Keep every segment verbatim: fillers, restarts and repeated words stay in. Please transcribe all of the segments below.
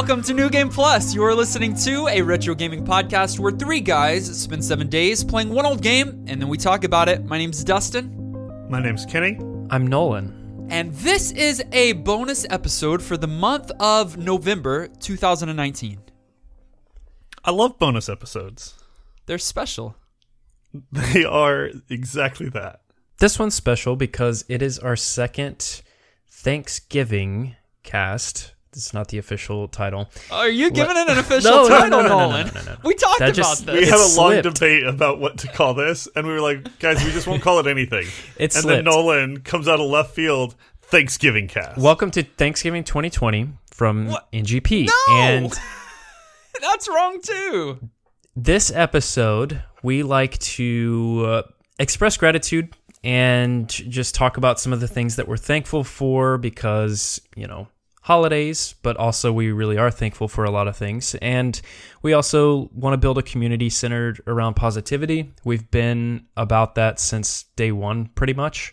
welcome to New Game Plus. You are listening to a retro gaming podcast where three guys spend seven days playing one old game, and then we talk about it. My name's Dustin. My name's Kenny. I'm Nolan. And this is a bonus episode for the month of November two thousand nineteen. I love bonus episodes. They're special. They are exactly that. This one's special because it is our second Thanksgiving cast. It's not the official title. Are you giving What? it an official No, no, title, no, no, no, Nolan? no, no, no, no. We talked That about just- this. We It had a long slipped. debate about what to call this, and we were like, guys, we just won't call it anything. It and slipped. then Nolan comes out of left field, Thanksgiving cast. Welcome to Thanksgiving twenty twenty from What? N G P. No! And That's wrong, too. this episode, we like to uh, express gratitude and just talk about some of the things that we're thankful for because, you know, holidays, but also we really are thankful for a lot of things. And we also want to build a community centered around positivity. We've been about that since day one, pretty much.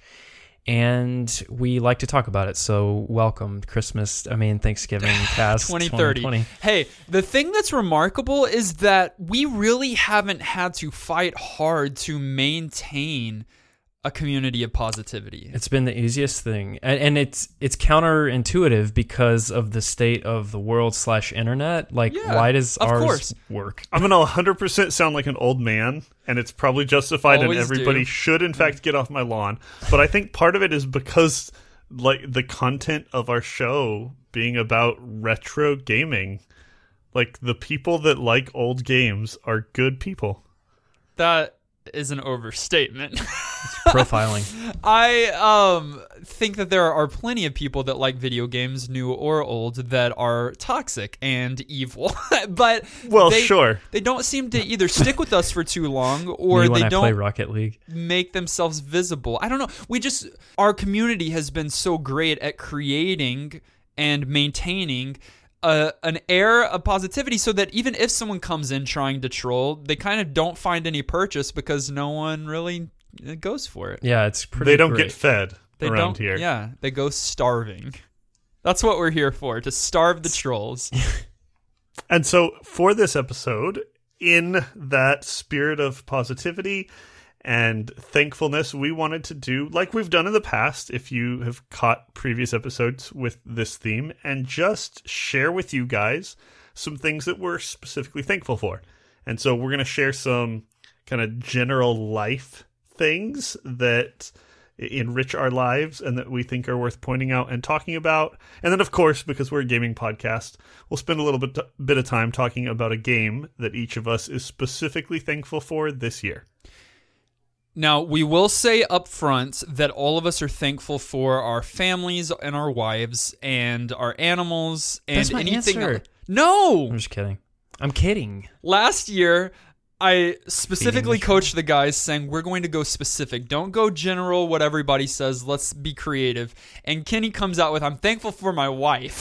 And we like to talk about it. So welcome Christmas, I mean Thanksgiving cast twenty thirty. twenty twenty. Hey, the thing that's remarkable is that we really haven't had to fight hard to maintain a community of positivity. It's been the easiest thing, and, and it's it's counterintuitive because of the state of the world slash internet. Like, Yeah, why does of ours course. work? I'm going to one hundred percent sound like an old man, and it's probably justified, Always and everybody do. should, in fact, get off my lawn. But I think part of it is because, like, the content of our show being about retro gaming, like, the people that like old games are good people. That is an overstatement. Profiling. I um think that there are plenty of people that like video games, new or old, that are toxic and evil. But Well, they, sure. they don't seem to either stick with us for too long or Me when they I don't play Rocket League. make themselves visible. I don't know. We just our community has been so great at creating and maintaining a, an air of positivity so that even if someone comes in trying to troll, they kind of don't find any purchase because no one really goes for it. Yeah, it's pretty. They don't great. get fed They around don't, here. Yeah, they go starving. That's what we're here for, to starve the trolls. And so for this episode, in that spirit of positivity and thankfulness, we wanted to do, like we've done in the past, if you have caught previous episodes with this theme, and just share with you guys some things that we're specifically thankful for. And so we're going to share some kind of general life things that enrich our lives and that we think are worth pointing out and talking about. And then, of course, because we're a gaming podcast, we'll spend a little bit, bit of time talking about a game that each of us is specifically thankful for this year. Now, we will say up front that all of us are thankful for our families and our wives and our animals and That's my anything answer. else. No! I'm just kidding. I'm kidding. Last year, I specifically Feeding the coached the guys saying, we're going to go specific. Don't go general, what everybody says. Let's be creative. And Kenny comes out with, I'm thankful for my wife.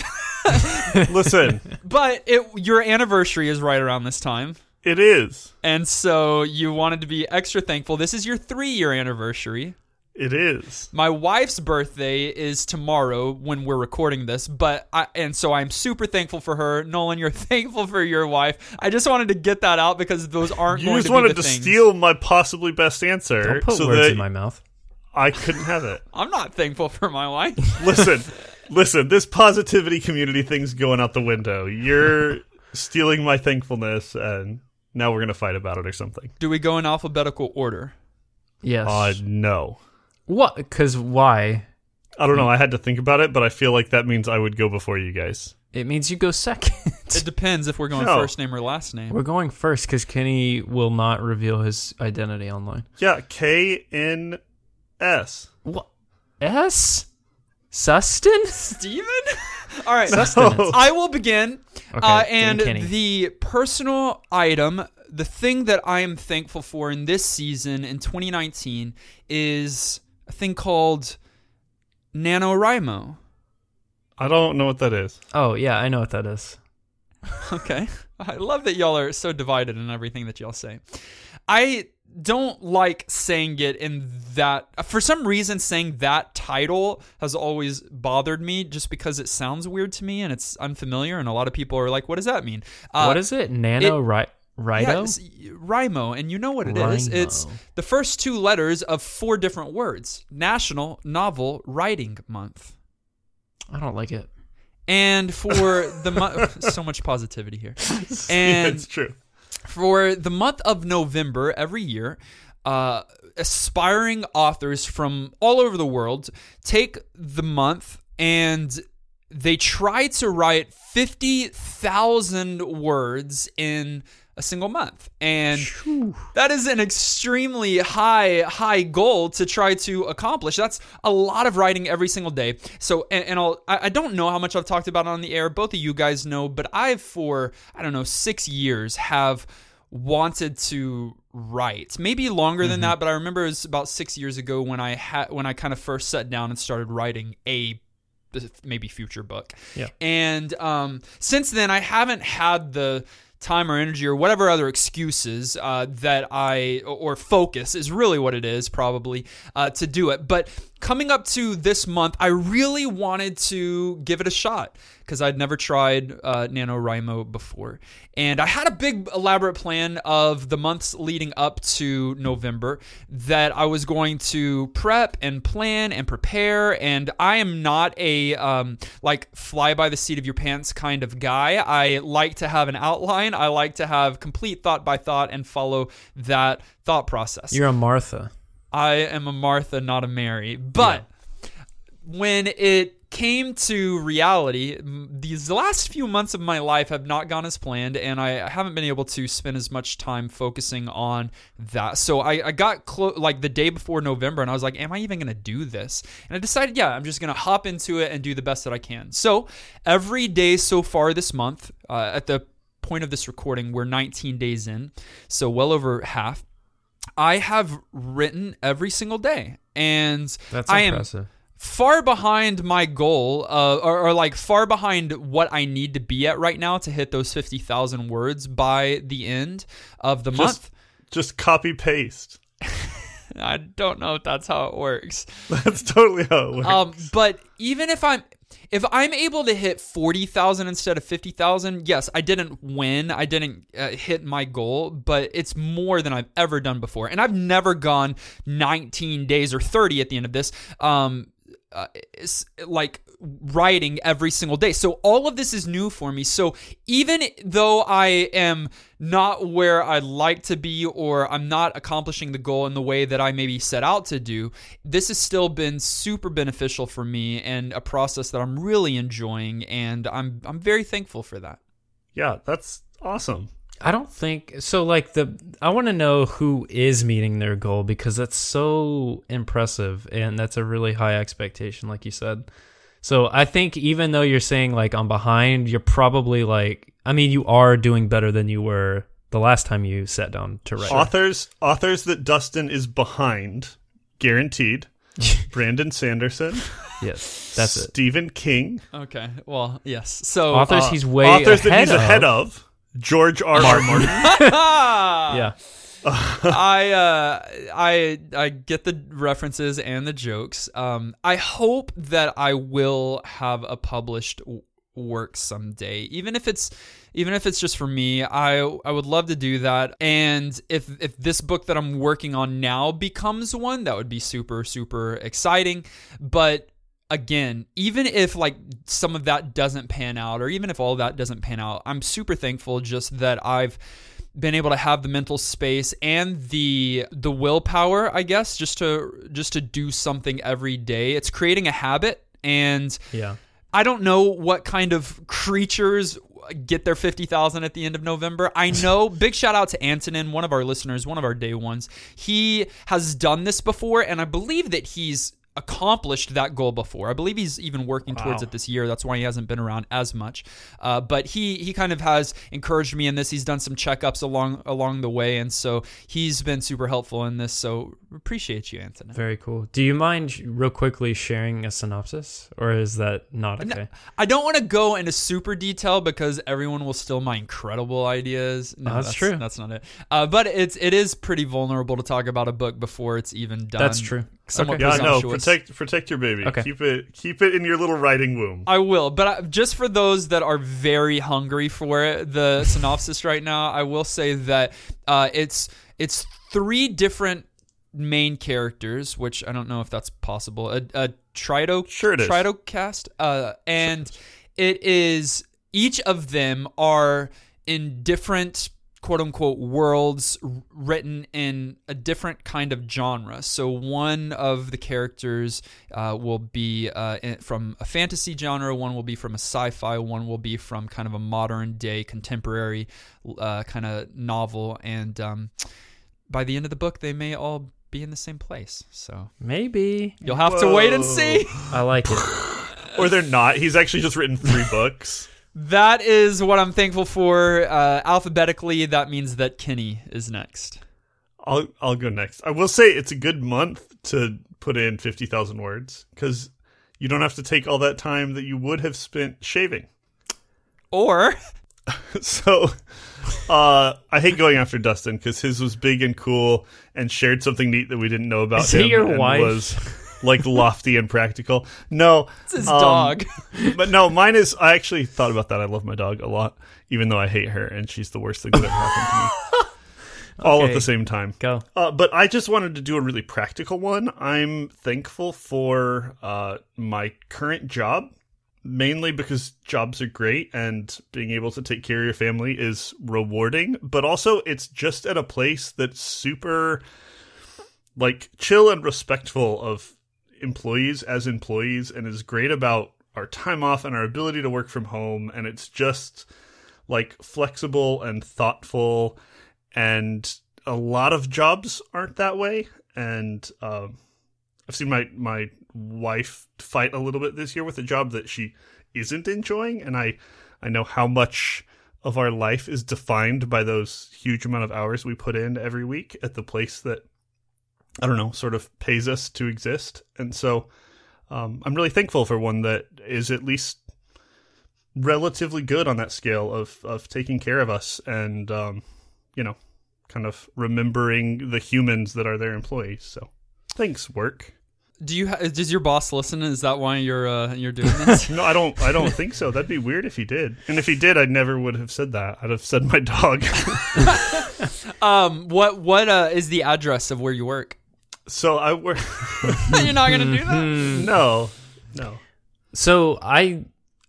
Listen, But it, your anniversary is right around this time. it is. And so you wanted to be extra thankful. This is your three-year anniversary. It is. My wife's birthday is tomorrow when we're recording this, but I, and so I'm super thankful for her. Nolan, you're thankful for your wife. I just wanted to get that out because those aren't You going just to be wanted the to things. steal my possibly best answer Don't put so words that in my mouth. I couldn't have it. I'm not thankful for my wife. Listen, listen, this positivity community thing's going out the window. You're stealing my thankfulness, and now we're going to fight about it or something. Do we go in alphabetical order? Yes. Uh, no. What? Because why? I don't know. I had to think about it, but I feel like that means I would go before you guys. It means you go second. It depends if we're going No. first name or last name. We're going first because Kenny will not reveal his identity online. Yeah, K N S. What? S? Sustin? Steven? All right. Sustenance. I will begin. Okay, uh, then and Kenny. the personal item, the thing that I am thankful for in this season in twenty nineteen is a thing called NaNoWriMo. I don't know what that is. Oh, yeah, I know what that is. Okay. I love that y'all are so divided in everything that y'all say. I don't like saying it in that. For some reason, saying that title has always bothered me, just because it sounds weird to me and it's unfamiliar, and a lot of people are like, "What does that mean?" Uh, what is it? Nano Ri- Rido? Yeah, Rimo, and you know what it Rimo. is. It's the first two letters of four different words: National Novel Writing Month. I don't like it. And for the month, so much positivity here. And it's true. For the month of November every year, uh, aspiring authors from all over the world take the month and they try to write fifty thousand words in a single month. And Whew. That is an extremely high, high goal to try to accomplish. That's a lot of writing every single day. So, and, and I'll, I don't know how much I've talked about it on the air. Both of you guys know, but I've for, I don't know, six years have wanted to write. Maybe longer mm-hmm. than that, but I remember it was about six years ago when I had, when I kind of first sat down and started writing a maybe future book. Yeah. And um, since then, I haven't had the time or energy or whatever other excuses uh, that I, or focus is really what it is probably, uh, to do it. But coming up to this month, I really wanted to give it a shot because I'd never tried uh, NaNoWriMo before. And I had a big elaborate plan of the months leading up to November that I was going to prep and plan and prepare. And I am not a um, like fly by the seat of your pants kind of guy. I like to have an outline. I like to have complete thought by thought and follow that thought process. You're a Martha. I am a Martha, not a Mary. But yeah. when it came to reality, these last few months of my life have not gone as planned, and I haven't been able to spend as much time focusing on that. So I, I got clo- like the day before November, and I was like, am I even going to do this? And I decided, yeah, I'm just going to hop into it and do the best that I can. So every day so far this month, uh, at the point of this recording, we're nineteen days in, so well over half. I have written every single day, and that's I impressive. am far behind my goal, uh, or, or like far behind what I need to be at right now to hit those fifty thousand words by the end of the just, month. Just copy paste. I don't know if that's how it works. That's totally how it works. Um, but even if I'm if I'm able to hit forty thousand instead of fifty thousand, yes, I didn't win. I didn't uh, hit my goal, but it's more than I've ever done before. And I've never gone nineteen days or thirty at the end of this. Um, uh, it's like writing every single day. So all of this is new for me. So even though I am not where I'd like to be, or I'm not accomplishing the goal in the way that I maybe set out to do, this has still been super beneficial for me and a process that I'm really enjoying, and I'm I'm very thankful for that. Yeah, that's awesome. I don't think so. Like the, I want to know who is meeting their goal, because that's so impressive, and that's a really high expectation, like you said. So I think even though you're saying like I'm behind, you're probably like, I mean, you are doing better than you were the last time you sat down to write. Authors, authors that Dustin is behind, guaranteed. Brandon Sanderson. Yes, that's it. Stephen King. Okay, well, yes. So authors uh, he's way authors ahead that he's of. ahead of. George R. R. Martin. Yeah. I uh, I I get the references and the jokes. Um, I hope that I will have a published w- work someday, even if it's even if it's just for me. I I would love to do that. And if if this book that I'm working on now becomes one, that would be super super exciting. But again, even if like some of that doesn't pan out, or even if all of that doesn't pan out, I'm super thankful just that I've been able to have the mental space and the the willpower, I guess, just to just to do something every day. It's creating a habit, and yeah. I don't know what kind of creatures get their fifty thousand at the end of November. I know, big shout out to Antonin, one of our listeners, one of our day ones. He has done this before, and I believe that he's accomplished that goal before. I believe he's even working Wow. towards it this year. That's why he hasn't been around as much. Uh, but he he kind of has encouraged me in this. He's done some checkups along along the way, and so he's been super helpful in this. So appreciate you, Anthony. Very cool. Do you mind real quickly sharing a synopsis, or is that not okay? No, I don't want to go into super detail because everyone will steal my incredible ideas. No, Oh, that's true. That's not it. Uh, but it's it is pretty vulnerable to talk about a book before it's even done. That's true. Somewhat Okay. Yeah, no, presumptuous. protect protect your baby. Okay. Keep it keep it in your little writing womb. I will, but I, just for those that are very hungry for it, the synopsis right now, I will say that uh, it's it's three different main characters, which I don't know if that's possible. A, a Trido, Sure it is. Trido cast, uh, and it is each of them are in different quote unquote worlds written in a different kind of genre. So one of the characters uh, will be uh, in, from a fantasy genre, one will be from a sci-fi, one will be from kind of a modern day contemporary uh, kind of novel. And um, by the end of the book, they may all be in the same place. So Maybe. you'll have to wait and Whoa. see. I like it. Or they're not. He's actually just written three books. That is what I'm thankful for. Uh, alphabetically, that means that Kenny is next. I'll I'll go next. I will say it's a good month to put in fifty thousand words because you don't have to take all that time that you would have spent shaving. Or So uh, I hate going after Dustin because his was big and cool and shared something neat that we didn't know about Is him. he your and wife? Was like lofty and practical. No, it's his um, dog. But no, mine is. I actually thought about that. I love my dog a lot, even though I hate her and she's the worst thing that ever happened to me. All at Okay. the same time. Go. Uh, but I just wanted to do a really practical one. I'm thankful for uh, my current job, mainly because jobs are great and being able to take care of your family is rewarding. But also, it's just at a place that's super, like, chill and respectful of employees as employees and is great about our time off and our ability to work from home. And it's just, like, flexible and thoughtful. And a lot of jobs aren't that way. And um, I've seen my, my wife fight a little bit this year with a job that she isn't enjoying. And I, I know how much of our life is defined by those huge amount of hours we put in every week at the place that, I don't know, sort of pays us to exist. And so um, I'm really thankful for one that is at least relatively good on that scale of, of taking care of us and, um, you know, kind of remembering the humans that are their employees. So thanks, work. Do you? Ha- does your boss listen? Is that why you're uh, you're doing this? No, I don't. I don't think so. That'd be weird if he did. And if he did, I never would have said that. I'd have said my dog. um, what what uh, is the address of where you work? So I work. You're not gonna do that. No, no. So I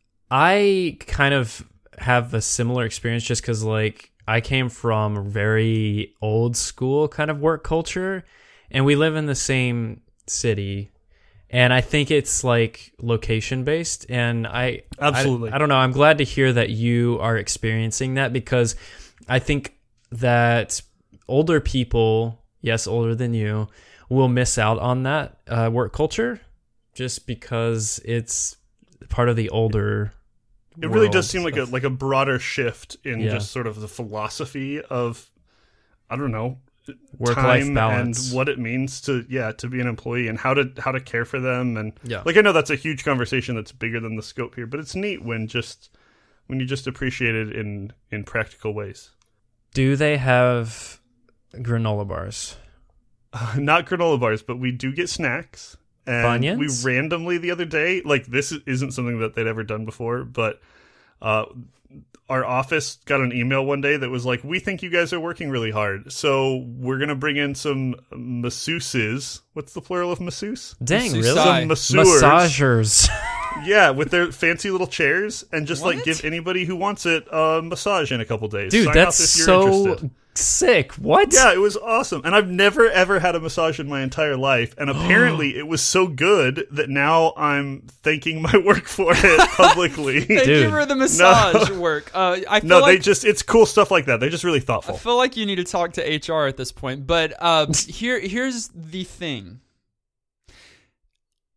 I kind of have a similar experience just because like I came from a very old school kind of work culture and we live in the same city and I think it's like location based and I Absolutely. I, I don't know, I'm glad to hear that you are experiencing that because I think that older people, yes, older than you, will miss out on that uh, work culture just because it's part of the older It really world does seem like a stuff. like a broader shift in Yeah. just sort of the philosophy of, I don't know, Work-life time balance. and what it means to yeah to be an employee and how to how to care for them and Yeah. like I know that's a huge conversation that's bigger than the scope here, but it's neat when just when you just appreciate it in in practical ways. Do they have granola bars? Uh, not granola bars, but we do get snacks. And Funyuns? we randomly the other day, like this isn't something that they'd ever done before, but uh, our office got an email one day that was like, we think you guys are working really hard, so we're going to bring in some masseuses. What's the plural of masseuse? Dang, Masseuse. really? Some masseurs. Massagers. Yeah, with their fancy little chairs and just like What? give anybody who wants it a massage in a couple days. Dude, Sign that's up if you're so interested. sick. What? Yeah, it was awesome. And I've never, ever had a massage in my entire life. And apparently it was so good that now I'm thanking my work for it publicly. Thank Dude. you for the massage work. Uh, I feel No, like they just, it's cool stuff like that. They're just really I thoughtful. feel like you need to talk to H R at this point. But uh, here here's the thing.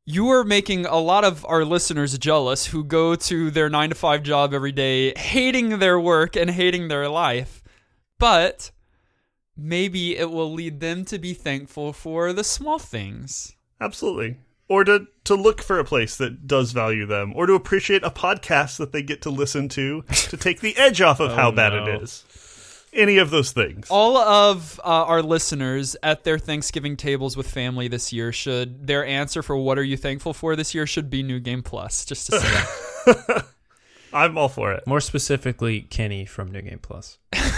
you are making a lot of our listeners jealous who go to their nine to five job every day, hating their work and hating their life. But maybe it will lead them to be thankful for the small things. Absolutely. Or to, to look for a place that does value them, or to appreciate a podcast that they get to listen to to take the edge off of Oh, how bad no. it is. Any of those things. All of uh, our listeners at their Thanksgiving tables with family this year should, their answer for what are you thankful for this year should be New Game Plus, just to say. I'm all for it. More specifically, Kenny from New Game Plus.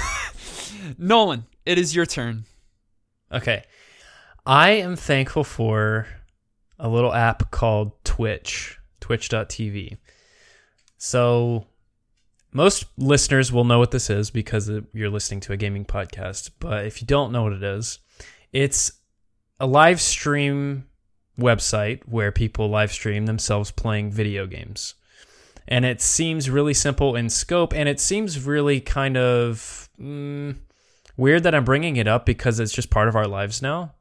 Nolan, it is your turn. Okay. I am thankful for a little app called Twitch, twitch dot t v. So most listeners will know what this is because you're listening to a gaming podcast. But if you don't know what it is, it's a live stream website where people live stream themselves playing video games. And it seems really simple in scope, and it seems really kind of mm, weird that I'm bringing it up because it's just part of our lives now.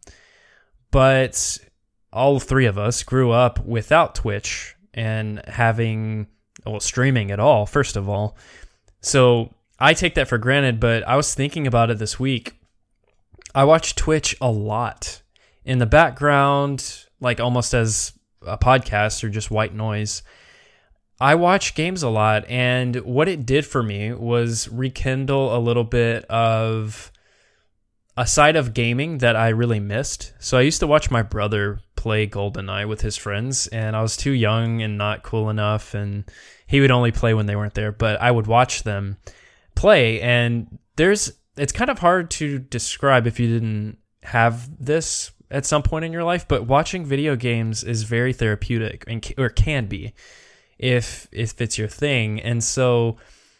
But all three of us grew up without Twitch and having, well, streaming at all, first of all. So I take that for granted, but I was thinking about it this week. I watch Twitch a lot in the background, like almost as a podcast or just white noise. I watch games a lot, and what it did for me was rekindle a little bit of a side of gaming that I really missed. So I used to watch my brother play GoldenEye with his friends, and I was too young and not cool enough, and he would only play when they weren't there, but I would watch them play, and there's it's kind of hard to describe if you didn't have this at some point in your life, but watching video games is very therapeutic, and or can be if if it's your thing. And so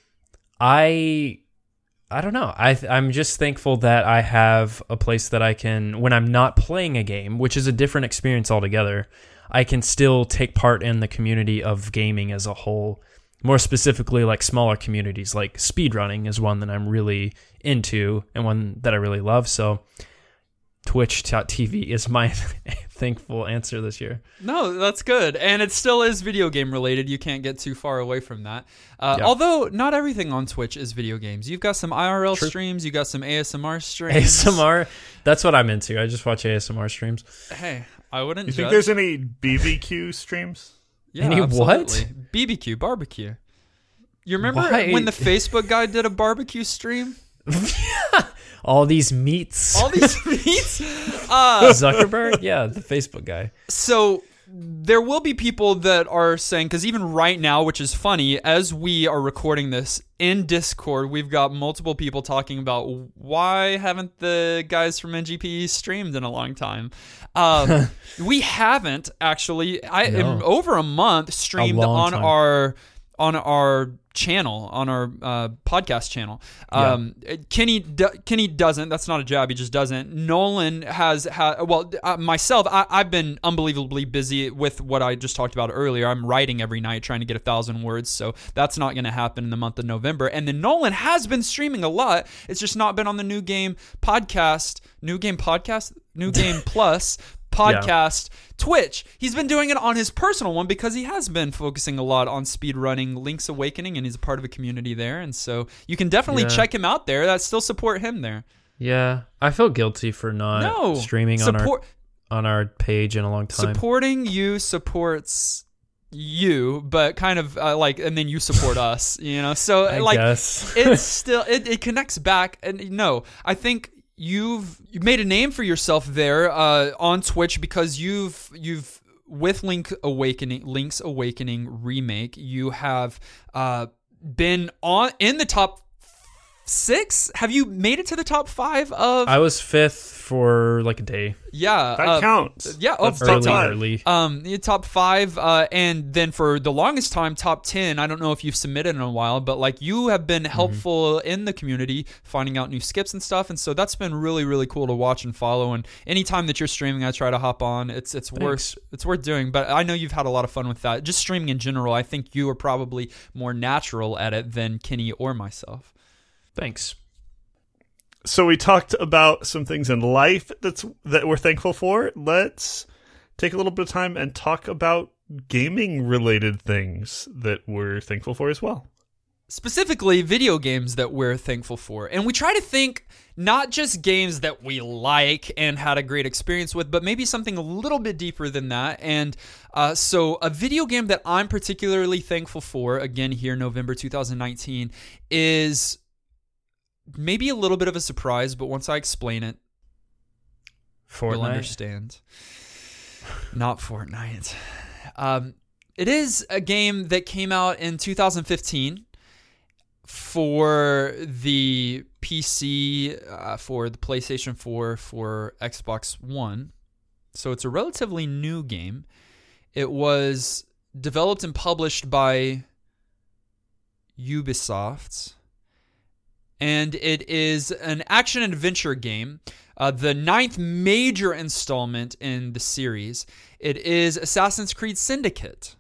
I I don't know. I I'm just thankful that I have a place that I can, when I'm not playing a game, which is a different experience altogether, I can still take part in the community of gaming as a whole. More specifically, like smaller communities, like speedrunning is one that I'm really into and one that I really love. So twitch dot t v is my thankful answer this year. No, that's good. And it still is video game related. You can't get too far away from that. Uh, Yeah. Although not everything on Twitch is video games. You've got some I R L True. streams. You got some A S M R streams. A S M R, that's what I'm into. I just watch A S M R streams. Hey, I wouldn't You judge. think there's any B B Q streams? Yeah, Any what? absolutely. B B Q, barbecue. You remember Why? when the Facebook guy did a barbecue stream? All these meats. All these meats? Uh, Zuckerberg? Yeah, the Facebook guy. so there will be people that are saying, because even right now, which is funny, as we are recording this in Discord, we've got multiple people talking about why haven't the guys from N G P streamed in a long time. Um, we haven't actually. I in No. over a month streamed long on time. our on our channel, on our uh, podcast channel. Um, Kenny do, Kenny doesn't. That's not a job. He just doesn't. Nolan has, ha, well, uh, myself, I, I've been unbelievably busy with what I just talked about earlier. I'm writing every night, trying to get a thousand words, so that's not going to happen in the month of November. And then Nolan has been streaming a lot. It's just not been on the New Game podcast, New Game podcast, New Game Plus podcast, Twitch. He's been doing it on his personal one because he has been focusing a lot on speedrunning Link's Awakening, and he's a part of a community there. And so you can definitely Yeah. check him out there. That still support him there. Yeah, I feel guilty for not No, streaming on our support on our page in a long time. supporting you supports you, but kind of uh, like, and then you support us. You know, so I like guess. it's still it, it connects back. And no, I think you've you made a name for yourself there uh, on Twitch because you've you've with Link Awakening, Link's Awakening remake, you have uh, been on in the top six. Have you made it to the top five of? I was fifth for like a day. yeah, That uh, counts. Yeah, oh, That's top Early, top five. early. Um, the top five, uh, and then for the longest time, top ten. I don't know if you've submitted in a while, but like you have been helpful in the community, finding out new skips and stuff, and so that's been really, really cool to watch and follow. And anytime that you're streaming, I try to hop on. It's it's worth it's worth doing. But I know you've had a lot of fun with that. Just streaming in general, I think you are probably more natural at it than Kenny or myself. Thanks. So we talked about some things in life that's that we're thankful for. Let's take a little bit of time and talk about gaming related things that we're thankful for as well. Specifically, video games that we're thankful for. And we try to think not just games that we like and had a great experience with, but maybe something a little bit deeper than that. And uh, so a video game that I'm particularly thankful for, again here, November two thousand nineteen, is maybe a little bit of a surprise, but once I explain it, Fortnite? you'll understand. Not Fortnite. Um, it is a game that came out in two thousand fifteen. For the P C, uh, for the PlayStation four, for Xbox One. So it's a relatively new game. It was developed and published by Ubisoft. And it is an action-adventure game, uh, the ninth major installment in the series. It is Assassin's Creed Syndicate.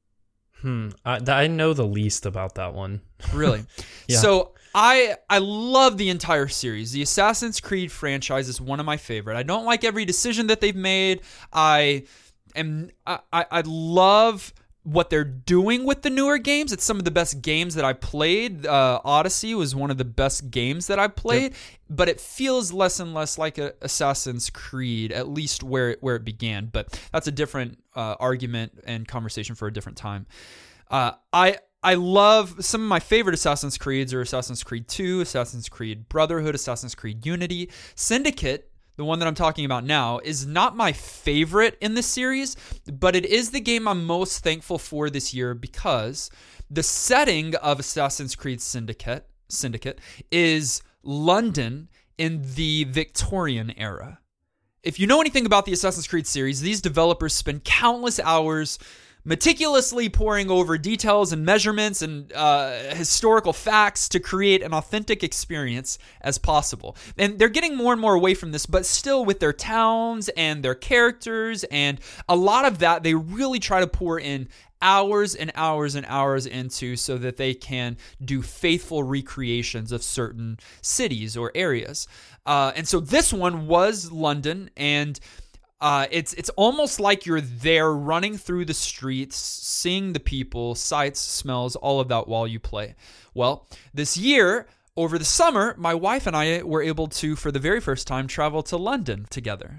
Hmm. I, I know the least about that one. Really? Yeah. So I I love the entire series. The Assassin's Creed franchise is one of my favorite. I don't like every decision that they've made. I am I, I, I love what they're doing with the newer games. It's some of the best games that I played. Uh, Odyssey was one of the best games that I played, yep. But it feels less and less like a Assassin's Creed, at least where it, where it began. But that's a different uh, argument and conversation for a different time. Uh, I I love some of my favorite Assassin's Creeds are Assassin's Creed two, Assassin's Creed Brotherhood, Assassin's Creed Unity. Syndicate, the one that I'm talking about now, is not my favorite in the series, but it is the game I'm most thankful for this year because the setting of Assassin's Creed Syndicate, Syndicate is London in the Victorian era. If you know anything about the Assassin's Creed series, these developers spend countless hours meticulously poring over details and measurements and uh, historical facts to create an authentic experience as possible. And they're getting more and more away from this, but still with their towns and their characters and a lot of that, they really try to pour in hours and hours and hours into so that they can do faithful recreations of certain cities or areas. Uh, and so this one was London, and Uh, it's it's almost like you're there running through the streets, seeing the people, sights, smells, all of that while you play. Well, this year, over the summer, my wife and I were able to, for the very first time, travel to London together.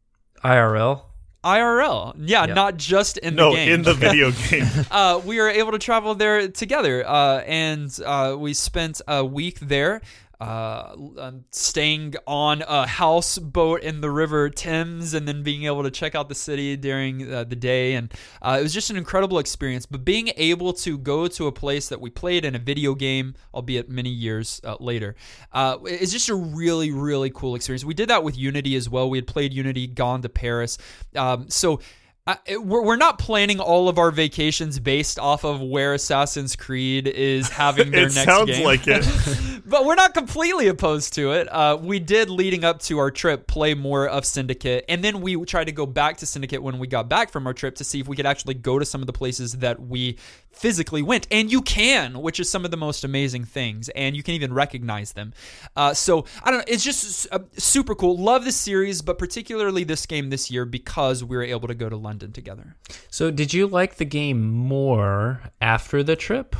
I R L? I R L. Yeah, Yep. Not just in no, the game. No, in the video game. uh, we were able to travel there together, uh, and uh, we spent a week there. Uh, staying on a houseboat in the River Thames and then being able to check out the city during uh, the day. And uh, it was just an incredible experience. But being able to go to a place that we played in a video game, albeit many years uh, later, uh, is just a really, really cool experience. We did that with Unity as well. We had played Unity, gone to Paris. Um, so... Uh, it, we're, we're not planning all of our vacations based off of where Assassin's Creed is having their it next sounds game. like it. But we're not completely opposed to it. Uh, we did, leading up to our trip, play more of Syndicate. And then we tried to go back to Syndicate when we got back from our trip to see if we could actually go to some of the places that we physically went. And you can, which is some of the most amazing things. And you can even recognize them. Uh, so, I don't know. It's just uh, super cool. Love the series, but particularly this game this year because we were able to go to London together. So did you like the game more after the trip?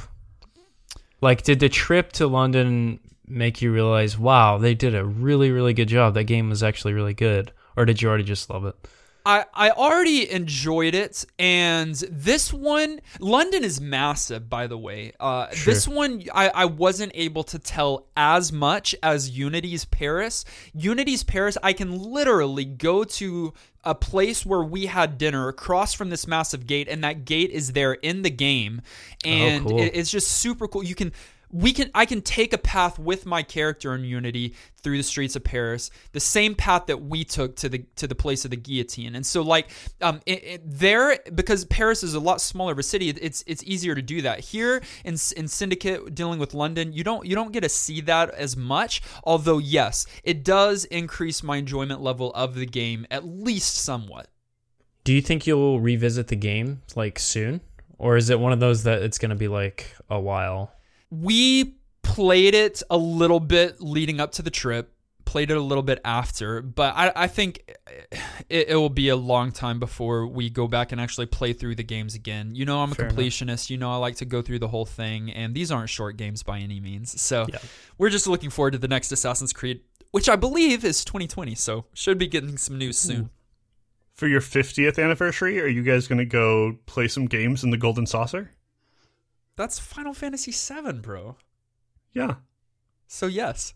Like, did the trip to London make you realize, wow, they did a really, really good job. That game was actually really good. Or did you already just love it? I, I already enjoyed it, and this one, London is massive, by the way. Uh, Sure. This one, I, I wasn't able to tell as much as Unity's Paris. Unity's Paris, I can literally go to a place where we had dinner across from this massive gate, and that gate is there in the game, and Oh, cool. it, it's just super cool. You can... We can. I can take a path with my character in Unity through the streets of Paris, the same path that we took to the to the place of the guillotine. And so, like, um, it, it, there, because Paris is a lot smaller of a city, it, it's it's easier to do that. Here in in Syndicate, dealing with London, you don't you don't get to see that as much. Although, yes, it does increase my enjoyment level of the game at least somewhat. Do you think you'll revisit the game, like, soon? Or is it one of those that it's going to be, like, a while? We played it a little bit leading up to the trip, played it a little bit after, but I, I think it, it will be a long time before we go back and actually play through the games again. You know, I'm a Fair completionist. enough. You know, I like to go through the whole thing, and these aren't short games by any means. So Yeah. we're just looking forward to the next Assassin's Creed, which I believe is twenty twenty. So should be getting some news soon. For your fiftieth anniversary, are you guys going to go play some games in the Golden Saucer? That's Final Fantasy seven, bro. Yeah. So yes.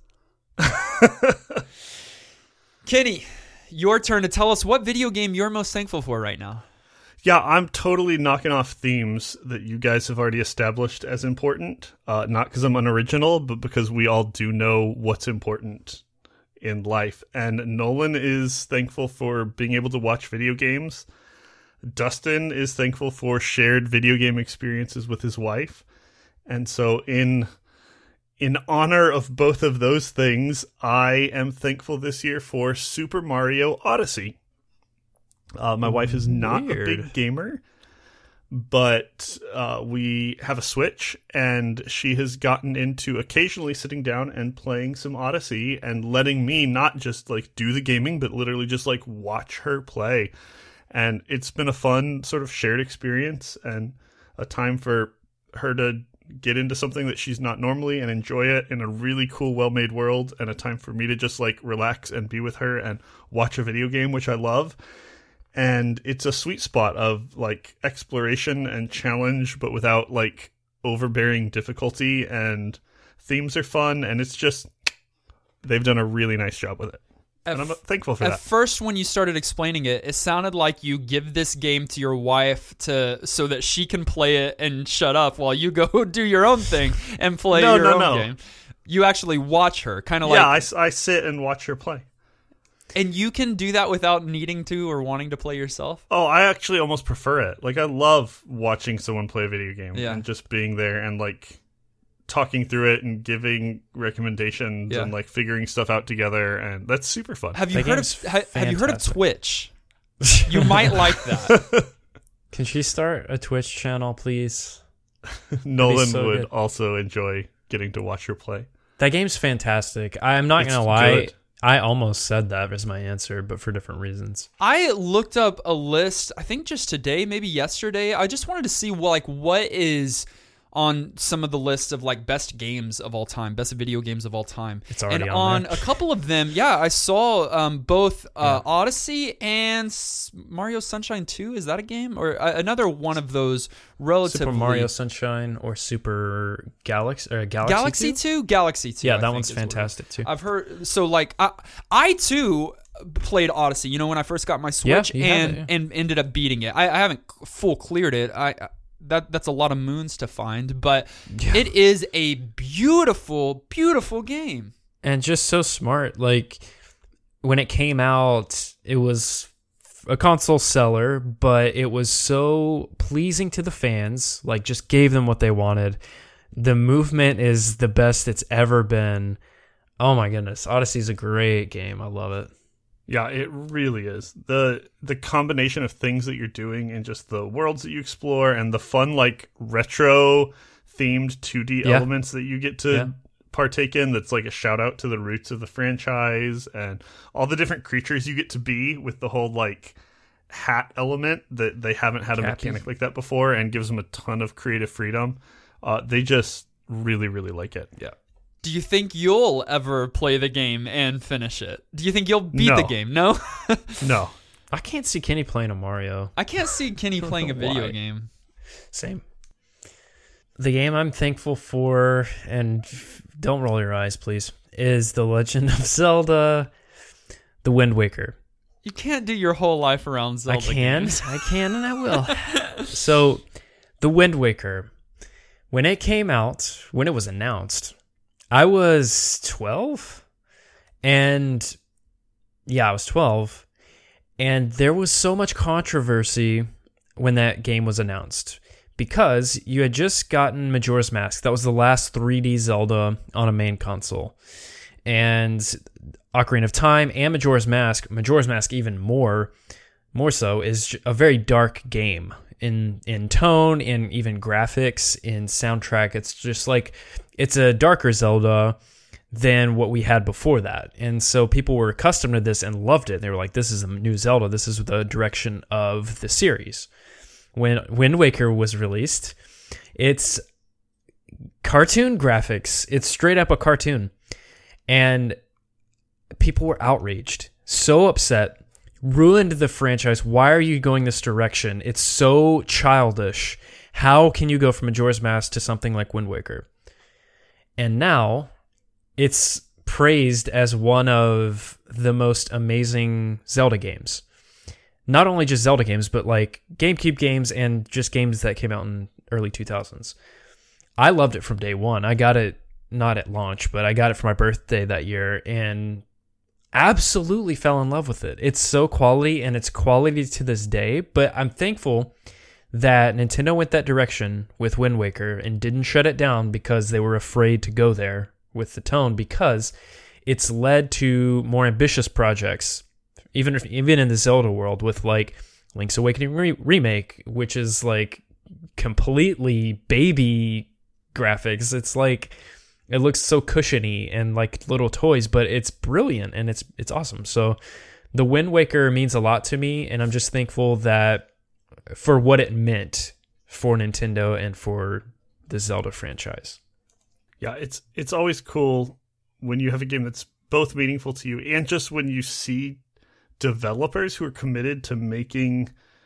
Kenny, your turn to tell us what video game you're most thankful for right now. Yeah, I'm totally knocking off themes that you guys have already established as important. Uh, not because I'm unoriginal, but because we all do know what's important in life. And Nolan is thankful for being able to watch video games. Dustin is thankful for shared video game experiences with his wife. And so in in honor of both of those things, I am thankful this year for Super Mario Odyssey. Uh, my wife is not Weird. a big gamer, but uh, we have a Switch, and she has gotten into occasionally sitting down and playing some Odyssey and letting me not just like do the gaming, but literally just like watch her play. And it's been a fun sort of shared experience and a time for her to get into something that she's not normally and enjoy it in a really cool, well-made world, and a time for me to just like relax and be with her and watch a video game, which I love. And it's a sweet spot of like exploration and challenge, but without like overbearing difficulty, and themes are fun, and it's just, they've done a really nice job with it. At, and I'm thankful for at that. first, when you started explaining it, it sounded like you give this game to your wife to so that she can play it and shut up while you go do your own thing and play No, your no, own no. game. You actually watch her, kind of Yeah, like, I, I sit and watch her play. and you can do that without needing to or wanting to play yourself. Oh, I actually almost prefer it. Like, I love watching someone play a video game Yeah. and just being there and like talking through it and giving recommendations Yeah. and like figuring stuff out together, and that's super fun. Have you That heard game's of ha, Have you heard of fantastic. Twitch? You might like that. Can she start a Twitch channel, please? Nolan so would good. also enjoy getting to watch her play. That game's fantastic. I'm not It's gonna lie. good. I almost said that as my answer, but for different reasons. I looked up a list, I think just today, maybe yesterday. I just wanted to see well, like what is on some of the lists of like best games of all time, best video games of all time. It's already and on on there. a couple of them, yeah, I saw um, both uh, Yeah. Odyssey and S- Mario Sunshine two. Is that a game or uh, another one of those relatively Super Mario Sunshine or Super Galaxy or Galaxy, Galaxy two? two? Galaxy two. Yeah, I that think one's is what it is. fantastic too. I've heard so like I I too played Odyssey. You know when I first got my Switch you have and it, yeah. and ended up beating it. I, I haven't full cleared it. I that that's a lot of moons to find, but Yeah. it is a beautiful, beautiful game. And just so smart. Like when it came out, it was a console seller, but it was so pleasing to the fans. Like just gave them what they wanted. The movement is the best it's ever been. Oh my goodness, Odyssey's a great game. I love it. Yeah, it really is. The the combination of things that you're doing and just the worlds that you explore and the fun like retro themed two D Yeah. elements that you get to Yeah. partake in, that's like a shout out to the roots of the franchise, and all the different creatures you get to be with the whole like hat element that they haven't had a Cappy. mechanic like that before, and gives them a ton of creative freedom. Uh, they just really, really like it. Yeah. Do you think you'll ever play the game and finish it? Do you think you'll beat No. the game? No? No. I can't see Kenny playing a Mario. I can't see Kenny playing a video Why? game. Same. The game I'm thankful for, and don't roll your eyes, please, is The Legend of Zelda: The Wind Waker. You can't do your whole life around Zelda I can, games. I can, and I will. So, The Wind Waker, when it came out, when it was announced, I was twelve, and yeah, I was twelve, and there was so much controversy when that game was announced because you had just gotten Majora's Mask. That was the last three D Zelda on a main console, and Ocarina of Time and Majora's Mask, Majora's Mask even more, more so, is a very dark game in in tone, in even graphics, in soundtrack. It's just like, it's a darker Zelda than what we had before that. And so people were accustomed to this and loved it. They were like, this is the new Zelda. This is the direction of the series. When Wind Waker was released, it's cartoon graphics. It's straight up a cartoon. And people were outraged, so upset, ruined the franchise. Why are you going this direction? It's so childish. How can you go from Majora's Mask to something like Wind Waker? And now it's praised as one of the most amazing Zelda games. Not only just Zelda games, but like GameCube games and just games that came out in early two thousands. I loved it from day one. I got it not at launch, but I got it for my birthday that year and absolutely fell in love with it. It's so quality, and it's quality to this day, but I'm thankful that Nintendo went that direction with Wind Waker and didn't shut it down because they were afraid to go there with the tone, because it's led to more ambitious projects, even if, even in the Zelda world, with like Link's Awakening re- remake, which is like completely baby graphics. It's like it looks so cushiony and like little toys, but it's brilliant and it's it's awesome. So the Wind Waker means a lot to me, and I'm just thankful that for what it meant for Nintendo and for the Zelda franchise. Yeah, it's it's always cool when you have a game that's both meaningful to you and just when you see developers who are committed to making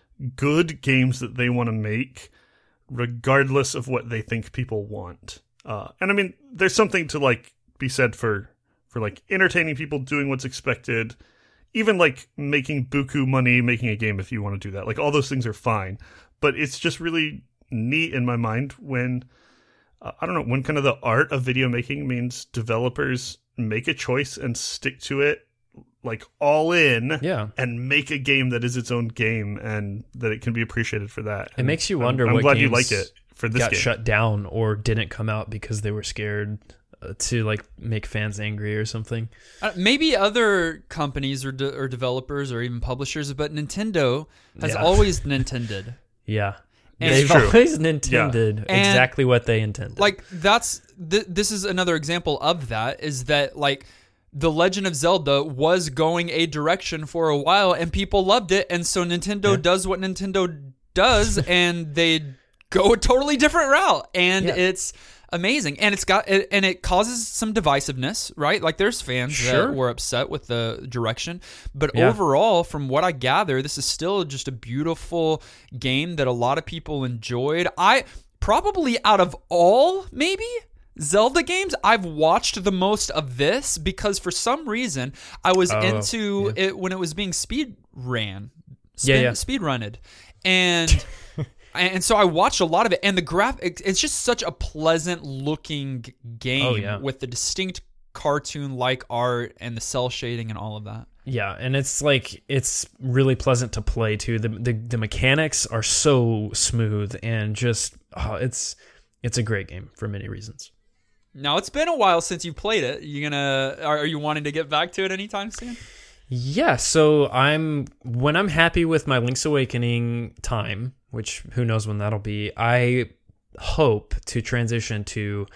good games that they want to make regardless of what they think people want. Uh, and I mean, there's something to like be said for for like entertaining people, doing what's expected, even like making buku money, making a game if you want to do that. Like all those things are fine, but it's just really neat in my mind when uh, I don't know, when kind of the art of video making means developers make a choice and stick to it like all in, yeah, and make a game that is its own game and that it can be appreciated for that. It and makes you wonder I'm, I'm what glad games you like it for this got game. shut down or didn't come out because they were scared uh, to like make fans angry or something. Uh, maybe other companies or, de- or developers or even publishers, but Nintendo has Yeah. always Nintended. Yeah. And They've it's true. always intended And, exactly what they intended. Like that's th- this is another example of that, is that like The Legend of Zelda was going a direction for a while and people loved it, and so Nintendo Yeah. does what Nintendo does and they go a totally different route, and Yeah. it's amazing, and it's got it, and it causes some divisiveness, right? Like there's fans Sure. that were upset with the direction, but Yeah. overall, from what I gather, this is still just a beautiful game that a lot of people enjoyed. I probably out of all maybe Zelda games, I've watched the most of this because for some reason I was Oh, into yeah. it when it was being speed ran, Yeah, yeah. speed runned, and. And so I watched a lot of it, and the graph, it's just such a pleasant looking game Oh, yeah. with the distinct cartoon-like art and the cell shading and all of that. Yeah, and it's like it's really pleasant to play too. The the, the mechanics are so smooth and just oh, it's it's a great game for many reasons. Now, it's been a while since you played it. You gonna are, are you wanting to get back to it anytime soon? Yeah, so I'm when I'm happy with my Link's Awakening time, which who knows when that'll be, I hope to transition to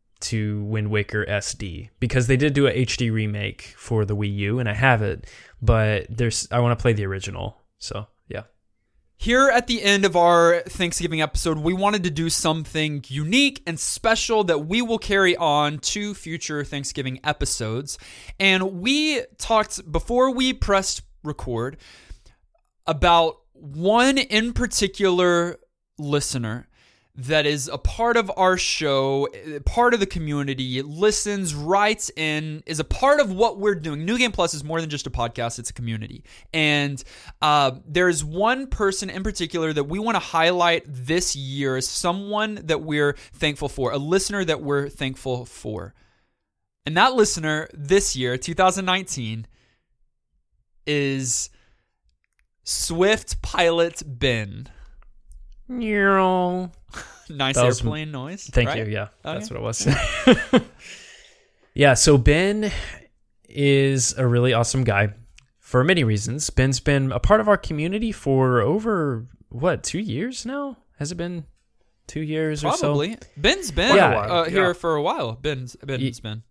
to Wind Waker S D, because they did do a H D remake for the Wii U and I have it, but there's I want to play the original. So, yeah. Here at the end of our Thanksgiving episode, we wanted to do something unique and special that we will carry on to future Thanksgiving episodes. And we talked, before we pressed record, about one in particular listener that is a part of our show, part of the community, listens, writes in, is a part of what we're doing. New Game Plus is more than just a podcast, it's a community. And uh, there's one person in particular that we want to highlight this year as someone that we're thankful for, a listener that we're thankful for. And that listener this year, two thousand nineteen, is Swift Pilot Ben. Nice That was- airplane noise. Thank right? you. Yeah, Okay. that's what it was. Yeah, so Ben is a really awesome guy for many reasons. Ben's been a part of our community for over, what, two years now? Has it been two years or so? Probably. Ben's been Yeah. uh, here Yeah. for a while. Ben's, Ben's been.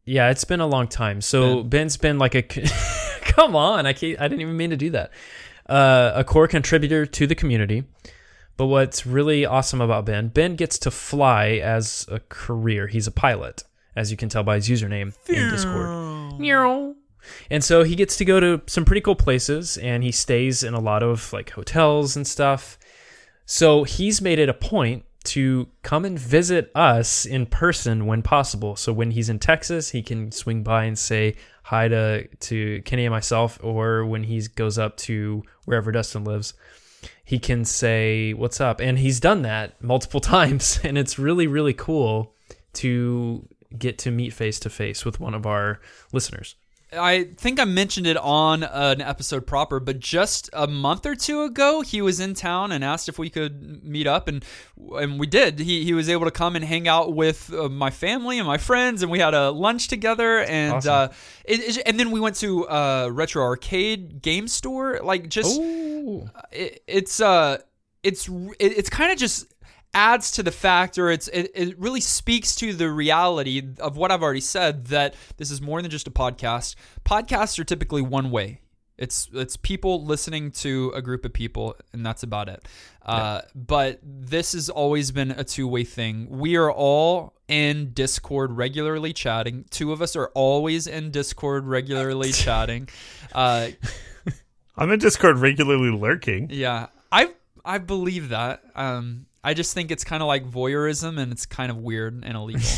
Yeah, it's been a long time. So Ben. Ben's been like a come on, I can't, I didn't even mean to do that. Uh, a core contributor to the community. But what's really awesome about Ben, Ben gets to fly as a career. He's a pilot, as you can tell by his username in Discord. Meow. And so he gets to go to some pretty cool places, and he stays in a lot of like hotels and stuff. So he's made it a point to come and visit us in person when possible. So when he's in Texas, he can swing by and say hi to, to Kenny and myself, or when he goes up to wherever Dustin lives, he can say, what's up? And he's done that multiple times, and it's really, really cool to get to meet face-to-face with one of our listeners. I think I mentioned it on an episode proper, but just a month or two ago, he was in town and asked if we could meet up, and and we did. He he was able to come and hang out with uh, my family and my friends, and we had a lunch together, and awesome. uh, it, it, and then we went to a retro arcade game store. Like just, it, it's uh, it's it, it's kind of just adds to the fact, or it's it, it really speaks to the reality of what I've already said, that this is more than just a podcast. Podcasts are typically one way. It's it's people listening to a group of people, and that's about it. Uh, yeah. But this has always been a two-way thing. We are all in Discord regularly chatting. Two of us are always in Discord regularly chatting. Uh, I'm in Discord regularly lurking. Yeah, I I believe that. Um, I just think it's kind of like voyeurism, and it's kind of weird and illegal.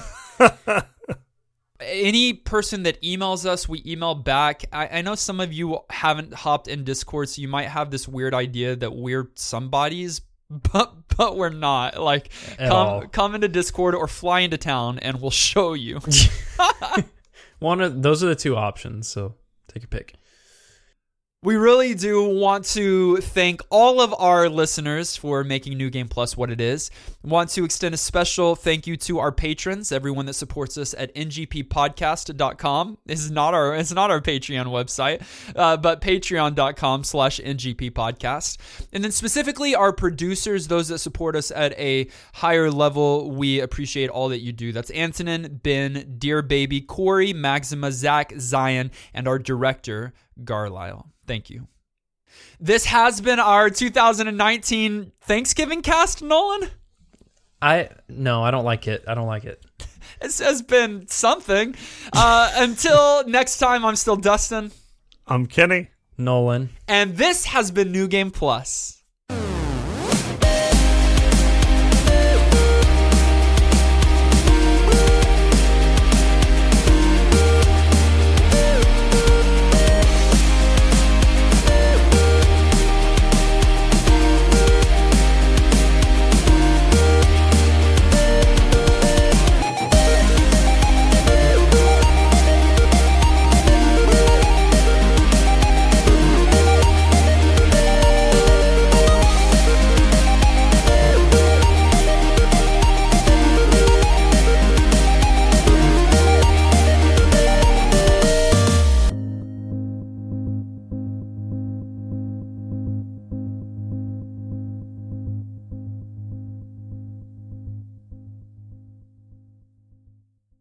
Any person that emails us, we email back. I, I know some of you haven't hopped in Discord, so you might have this weird idea that we're somebodies, but but we're not. Like, At come all. come into Discord or fly into town, and we'll show you. One of those are the two options, so take a pick. We really do want to thank all of our listeners for making New Game Plus what it is. Want to extend a special thank you to our patrons, everyone that supports us at n g p podcast dot com. This is not our it's not our Patreon website, uh, but patreon dot com slash N G P podcast. And then specifically our producers, those that support us at a higher level, we appreciate all that you do. That's Antonin, Ben, Dear Baby, Corey, Maxima, Zach, Zion, and our director, Garlisle. Thank you. This has been our two thousand nineteen Thanksgiving cast, Nolan. I no, I don't like it. I don't like it. This has been something. Uh, until next time, I'm still Dustin. I'm Kenny. Nolan. And this has been New Game Plus.